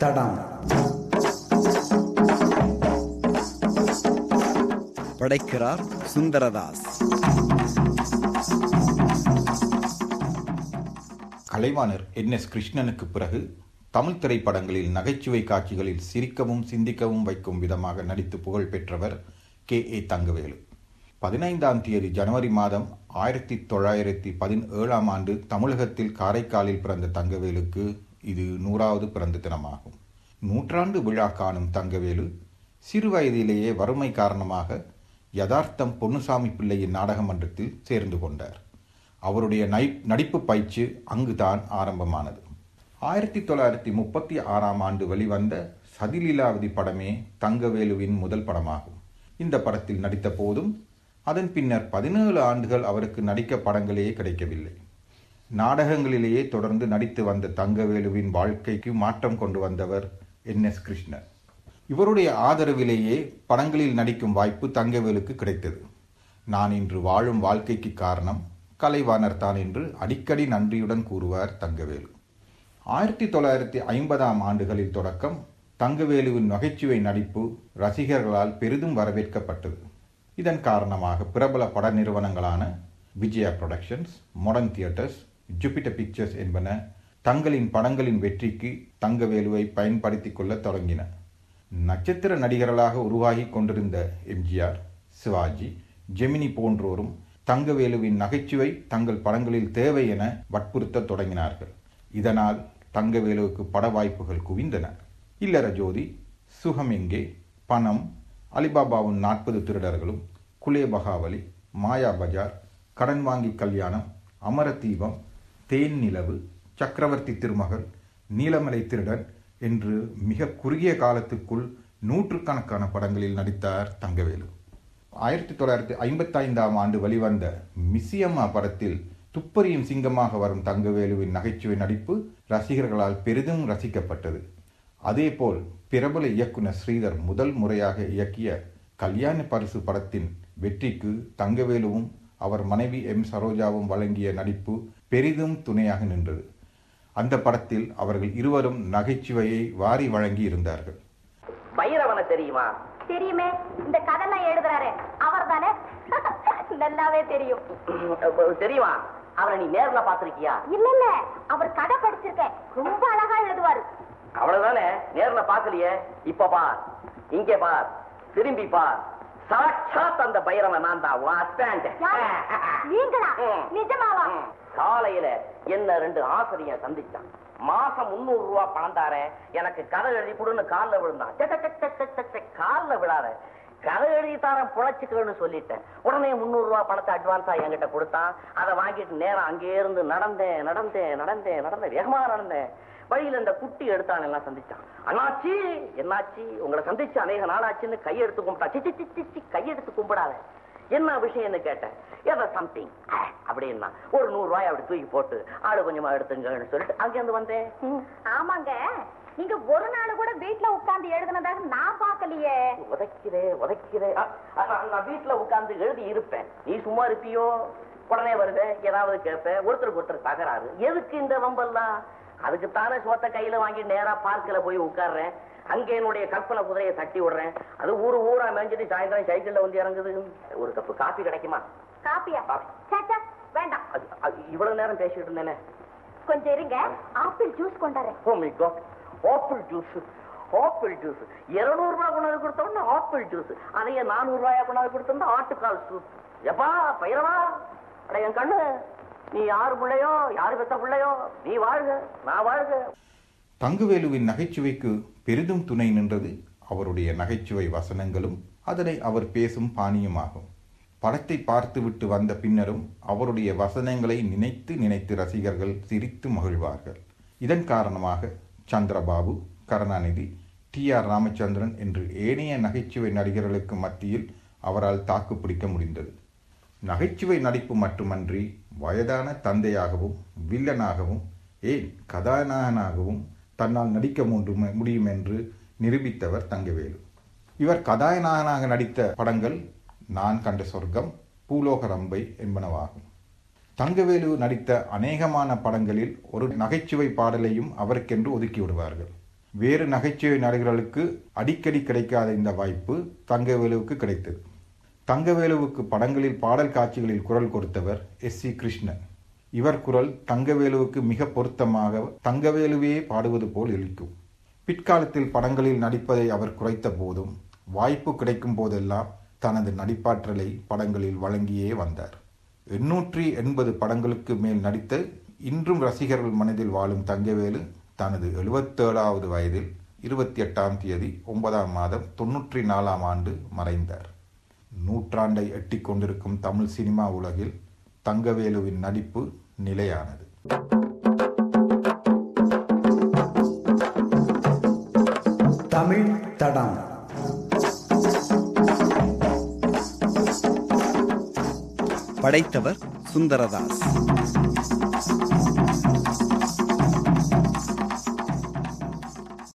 தடம். படைக்கிறார் சுந்தரதாஸ். கலைவாணர் NS கிருஷ்ணனுக்கு பிறகு தமிழ் திரைப்படங்களில் நகைச்சுவை காட்சிகளில் சிரிக்கவும் சிந்திக்கவும் வைக்கும் விதமாக நடித்து புகழ் பெற்றவர் KA தங்கவேலு. 15ஆம் தேதி ஜனவரி மாதம் 1917 தமிழகத்தில் காரைக்காலில் பிறந்த தங்கவேலுக்கு இது 100வது பிறந்த தினமாகும். நூற்றாண்டு விழா காணும் தங்கவேலு சிறு வயதிலேயே வறுமை காரணமாக யதார்த்தம் பொன்னுசாமி பிள்ளையின் நாடக மன்றத்தில் சேர்ந்து கொண்டார். அவருடைய நடிப்பு பயிற்சி அங்குதான் ஆரம்பமானது. 1936 வெளிவந்த சதிலீலாவதி படமே தங்கவேலுவின் முதல் படமாகும். இந்த படத்தில் நடித்த போதும் அதன் பின்னர் 17 ஆண்டுகள் அவருக்கு நடிக்க படங்களே கிடைக்கவில்லை. நாடகங்களிலேயே தொடர்ந்து நடித்து வந்த தங்கவேலுவின் வாழ்க்கைக்கு மாற்றம் கொண்டு வந்தவர் NS கிருஷ்ணன். இவருடைய ஆதரவிலேயே படங்களில் நடிக்கும் வாய்ப்பு தங்கவேலுக்கு கிடைத்தது. நான் இன்று வாழும் வாழ்க்கைக்கு காரணம் கலைவாணர் தான் என்று அடிக்கடி நன்றியுடன் கூறுவார் தங்கவேலு. 1950 தொடக்கம் தங்கவேலுவின் நகைச்சுவை நடிப்பு ரசிகர்களால் பெரிதும் வரவேற்கப்பட்டது. இதன் காரணமாக பிரபல பட நிறுவனங்களான Vijaya productions, modern theatres, Jupiter pictures என்பன தங்களின் படங்களின் வெற்றிக்கு தங்கவேலுவை பயன்படுத்திக் கொள்ள தொடங்கின. நட்சத்திர நடிகர்களாக உருவாகி கொண்டிருந்த MGR, சிவாஜி, ஜெமினி போன்றோரும் தங்கவேலுவின் நகைச்சுவை தங்கள் படங்களில் தேவை என வற்புறுத்த தொடங்கினார்கள். இதனால் தங்கவேலுவுக்கு பட வாய்ப்புகள் குவிந்தன. இல்லற ஜோதி, சுகம் எங்கே, பணம், அலிபாபாவின் 40 திருடர்களும், குலே பகாவலி, மாயா பஜார், கடன் வாங்கி கல்யாணம், அமரதீபம், தேன் நிலவு, சக்கரவர்த்தி திருமகள், நீலமலை திருடன் என்று மிக குறுகிய காலத்துக்குள் நூற்றுக்கணக்கான படங்களில் நடித்தார் தங்கவேலு. 1955 வெளிவந்த மிஸ்ஸியம்மா படத்தில் துப்பறியும் சிங்கமாக வரும் தங்கவேலுவின் நகைச்சுவை நடிப்பு ரசிகர்களால் பெரிதும் ரசிக்கப்பட்டது. அதேபோல் பிரபல இயக்குனர் ஸ்ரீதர் முதல் முறையாக இயக்கிய கல்யாண பரிசு படத்தின் வெற்றிக்கு தங்கவேலுவும் அவர் மனைவி M. சரோஜாவும் வழங்கிய நடிப்பு பெரிதும் துணையாக நின்றது. அந்த படத்தில் அவர்கள் இருவரும் நகைச்சுவையை வாரி வழங்கி இருந்தார்கள். பைரவனை தெரியுமா? தெரியுமே, இந்த கதைலாம் எழுதுறாரு அவர் தானே? நல்லாவே தெரியும். தெரியுமா? அவரை நீ நேர்ல பாத்திருக்கியா? இல்ல, அவர் கதை படிச்சிருக்கேன், ரொம்ப அழகா எழுதுவாரு. அவ்வளவுதானே, நேர்ல பாக்கலையே. இப்ப பார், இங்கே பார், திரும்பி பார், சாட்சாத் அந்த பைரவன் நான் தான். நீங்களா? நிஜமாவா? காலையில என்ன 2 ஆசிரியர் சந்திச்சான். மாசம் 300 ரூபாய் பணம் தாரேன், எனக்கு கதை எழுதி கொடுன்னு காலில் விழுந்தான். காலில் விழாத, கதை எழுதி தாரன் புழைச்சுக்கன்னு சொல்லிட்டேன். உடனே 300 ரூபாய் பணத்தை அட்வான்ஸா என்கிட்ட கொடுத்தான். அதை வாங்கிட்டு நேரம் அங்கே இருந்து நடந்தேன், வேகமா நடந்தேன். வழியில இந்த குட்டி எடுத்தான், எல்லாம் சந்திச்சான். அண்ணாச்சி, என்னாச்சு, உங்களை சந்திச்சு அநேக நாளாச்சுன்னு கையெடுத்து கும்பிட்டா. கையெடுத்து கும்பிடாத, என்ன விஷயம்னு கேட்டேன். ஏதோ சம்திங் அப்படின்னா ஒரு 100 ரூபாய் அப்படி தூக்கி போட்டு ஆடு கொஞ்சமா எடுத்துங்கன்னு சொல்லிட்டு அங்கிருந்து வந்தேன். ஆமாங்க, நீங்க ஒரு நாள் கூட வீட்டுல உட்கார்ந்து எழுதுனதாக நான் பாக்கலையே. உதைக்கிறே நான் வீட்டுல உட்கார்ந்து எழுதி இருப்பேன். நீ சும்மா இருப்பியோ? உடனே வருவேன், ஏதாவது கேட்பேன், ஒருத்தருக்கு ஒருத்தர் தகராறு. எதுக்கு இந்த வம்பெல்லாம்? அதுக்குத்தானே சோத்த கையில வாங்கி நேரா பார்க்கில் போய் உட்கார்றேன். அங்கே என்னுடைய கற்பனை குதிரையை தட்டி விடுறேன். அது ஊரா மேஞ்சிட்டு சாயந்தரம் சைக்கிள்ல வந்து இறங்குது. ஒரு கப்பு காபி கிடைக்குமா? காப்பியா? வேண்டாம். இவ்வளவு நேரம் பேசிட்டு இருந்தேனே. கொஞ்சம் இருங்க, ஆப்பிள் ஜூஸ் கொண்டாரு. ஆப்பிள் ஜூஸ் 200 ரூபாய் கொண்டாந்து கொடுத்தோம்னா ஆப்பிள் ஜூஸ், அதையே 400 ரூபாயா கொண்டாந்து கொடுத்தோம்னா ஆட்டுக்கால் சூப். எப்பா பைரவா, அட என் கண்ணு, நீ யாரு பிள்ளையோ, யாரு பெத்த பிள்ளையோ, நீ வாழ்க, நான் வாழ்க. தங்கவேலுவின் நகைச்சுவைக்கு பெரிதும் துணை நின்றது அவருடைய நகைச்சுவை வசனங்களும் அதனை அவர் பேசும் பாணியுமாகும். படத்தை பார்த்துவிட்டு வந்த பின்னரும் அவருடைய வசனங்களை நினைத்து ரசிகர்கள் சிரித்து மகிழ்வார்கள். இதன் காரணமாக சந்திரபாபு, கருணாநிதி, TR ராமச்சந்திரன் என்று ஏனைய நகைச்சுவை நடிகர்களுக்கு மத்தியில் அவரால் தாக்கு பிடிக்க முடிந்தது. நகைச்சுவை நடிப்பு மட்டுமன்றி வயதான தந்தையாகவும் வில்லனாகவும் ஏன் கதாநாயகனாகவும் தன்னால் நடிக்க முடியும் என்று நிரூபித்தவர் தங்கவேலு. இவர் கதாநாயகனாக நடித்த படங்கள் நான் கண்ட சொர்க்கம், பூலோக ரம்பை என்பனவாகும். தங்கவேலு நடித்த அநேகமான படங்களில் ஒரு நகைச்சுவை பாடலையும் அவருக்கென்று ஒதுக்கி விடுவார்கள். வேறு நகைச்சுவை நடிகர்களுக்கு அடிக்கடி கிடைக்காத இந்த வாய்ப்பு தங்கவேலுவுக்கு கிடைத்தது. தங்கவேலுவுக்கு படங்களில் பாடல் காட்சிகளில் குரல் கொடுத்தவர் S.C. கிருஷ்ணன். இவர் குரல் தங்கவேலுவுக்கு மிக பொருத்தமாக தங்கவேலுவே பாடுவது போல் இருக்கும். பிற்காலத்தில் படங்களில் நடிப்பதை அவர் குறைத்த போதும் வாய்ப்பு கிடைக்கும் போதெல்லாம் தனது நடிப்பாற்றலை படங்களில் வழங்கியே வந்தார். 880 படங்களுக்கு மேல் நடித்த இன்றும் ரசிகர்கள் மனதில் வாழும் தங்கவேலு தனது 77வது வயதில் 28ஆம் தேதி 9ஆம் மாதம் 94ஆம் ஆண்டு மறைந்தார். நூற்றாண்டை எட்டிக் கொண்டிருக்கும் தமிழ் சினிமா உலகில் தங்கவேலுவின் நடிப்பு நிலையானது. தமிழ் தடம். படைத்தவர் சுந்தரதாஸ்.